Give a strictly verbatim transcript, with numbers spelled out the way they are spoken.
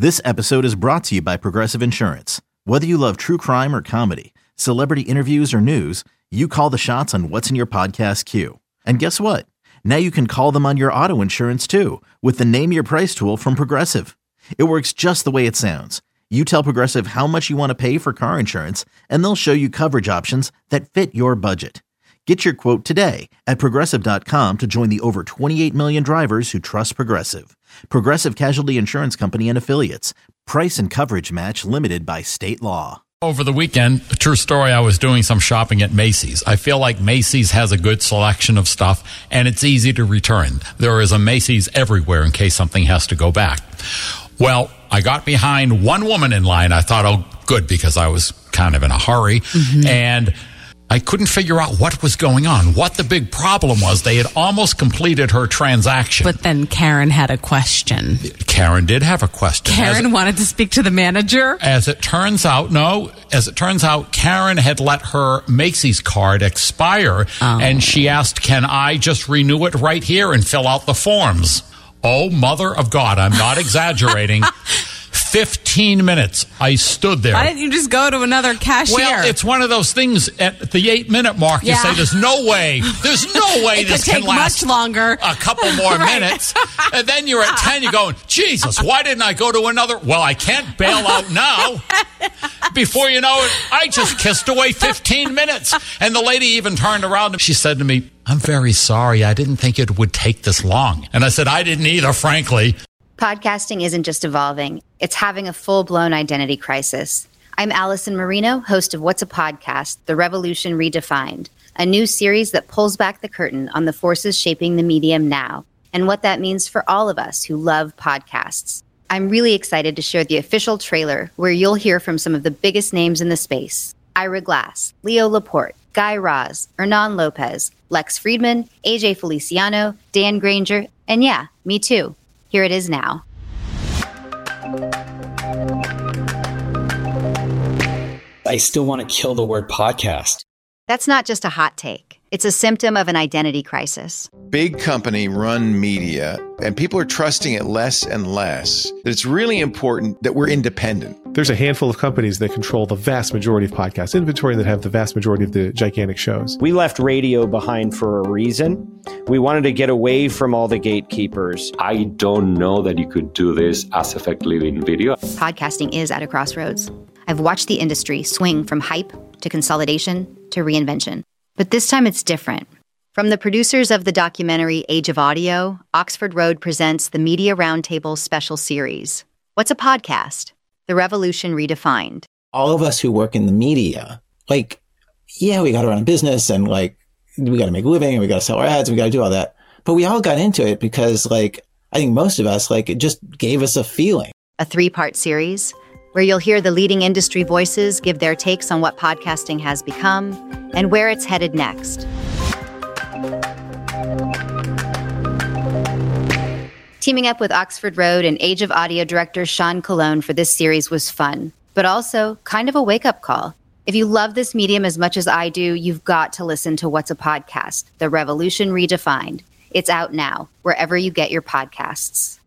This episode is brought to you by Progressive Insurance. Whether you love true crime or comedy, celebrity interviews or news, you call the shots on what's in your podcast queue. And guess what? Now you can call them on your auto insurance too with the Name Your Price tool from Progressive. It works just the way it sounds. You tell Progressive how much you want to pay for car insurance, and they'll show you coverage options that fit your budget. Get your quote today at Progressive dot com to join the over twenty-eight million drivers who trust Progressive. Progressive Casualty Insurance Company and Affiliates. Price and coverage match limited by state law. Over the weekend, a true story, I was doing some shopping at Macy's. I feel like Macy's has a good selection of stuff, and it's easy to return. There is a Macy's everywhere in case something has to go back. Well, I got behind one woman in line. I thought, oh, good, because I was kind of in a hurry. Mm-hmm. And I couldn't figure out what was going on, what the big problem was. They had almost completed her transaction. But then Karen had a question. Karen did have a question. Karen it, wanted to speak to the manager? As it turns out, no. As it turns out, Karen had let her Macy's card expire, oh. and she asked, can I just renew it right here and fill out the forms? Oh, mother of God, I'm not exaggerating. fifteen minutes I stood there. Why didn't you just go to another cashier? Well, it's one of those things at the eight-minute mark. You yeah. say, there's no way, there's no way it this could can take last much longer. a couple more right. minutes. And then you're at ten, you're going, Jesus, why didn't I go to another? Well, I can't bail out now. Before you know it, I just kissed away fifteen minutes. And the lady even turned around and she said to me, I'm very sorry. I didn't think it would take this long. And I said, I didn't either, frankly. Podcasting isn't just evolving. It's having a full-blown identity crisis. I'm Allison Marino, host of What's a Podcast? The Revolution Redefined, a new series that pulls back the curtain on the forces shaping the medium now and what that means for all of us who love podcasts. I'm really excited to share the official trailer where you'll hear from some of the biggest names in the space. Ira Glass, Leo Laporte, Guy Raz, Hernan Lopez, Lex Friedman, A J Feliciano, Dan Granger, and yeah, me too. Here it is now. I still want to kill the word podcast. That's not just a hot take. It's a symptom of an identity crisis. Big company run media, and people are trusting it less and less. It's really important that we're independent. There's a handful of companies that control the vast majority of podcast inventory that have the vast majority of the gigantic shows. We left radio behind for a reason. We wanted to get away from all the gatekeepers. I don't know that you could do this as effectively in video. Podcasting is at a crossroads. I've watched the industry swing from hype to consolidation to reinvention. But this time it's different. From the producers of the documentary Age of Audio, Oxford Road presents the Media Roundtable special series. What's a podcast? The Revolution Redefined. All of us who work in the media, like, yeah, we got to run a business and like, we got to make a living and we got to sell our ads and we got to do all that. But we all got into it because like, I think most of us, like, it just gave us a feeling. A three-part series where you'll hear the leading industry voices give their takes on what podcasting has become and where it's headed next. Teaming up with Oxford Road and Age of Audio director Sean Cologne for this series was fun, but also kind of a wake-up call. If you love this medium as much as I do, you've got to listen to What's a Podcast? The Revolution Redefined. It's out now, wherever you get your podcasts.